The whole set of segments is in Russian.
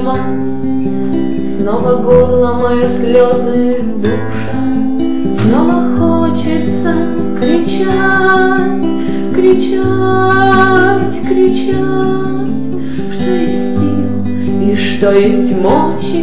мать. Снова горло мое слезы душат, снова хочется кричать, кричать, кричать, что есть сил и что есть мочи,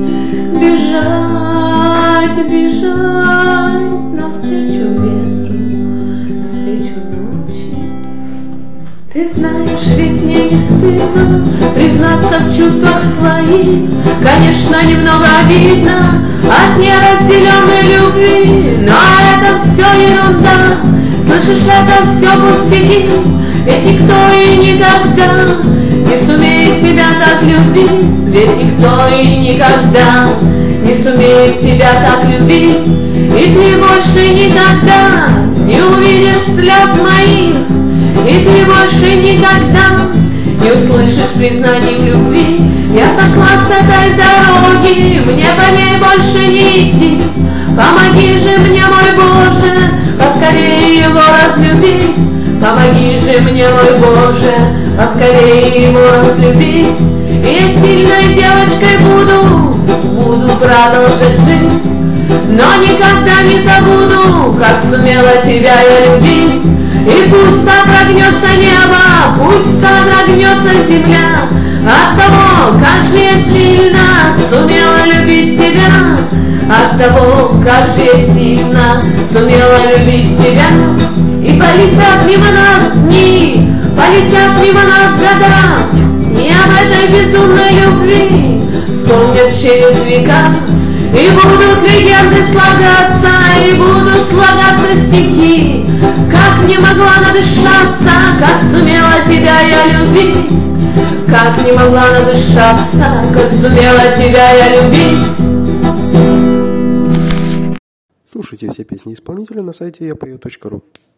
бежать, бежать навстречу ветру, навстречу ночи. Ты знаешь, ведь мне не стыдно признаться в чувствах своих. Конечно, немного обидно от неразделенной любви, но это все ерунда, слышишь, это все пустяки. Ведь никто и никогда не сумеет тебя так любить, ведь никто и никогда не сумеет тебя так любить. И ты больше никогда не увидишь слез моих, и ты больше никогда не услышишь признаний в любви. Я сошла с этой дороги, мне по ней больше не идти. Помоги же мне, мой Боже, поскорее его разлюбить. Помоги же мне, мой Боже, поскорее его разлюбить. И я сильной девочкой буду продолжать жить, но никогда не забуду, как сумела тебя я любить. И пусть содрогнется небо, пусть содрогнется земля от того, как же я сильно сумела любить тебя, от того, как же я сильно сумела любить тебя. И полетят мимо нас дни, полетят мимо нас года, и об этой безумной любви вспомнят через века. И будут легенды слагаться, и будут слагаться стихи, как не могла надышаться, как сумела тебя я любить, как не могла надышаться, как сумела тебя я любить. Слушайте все песни исполнителя на сайте yapою.ru.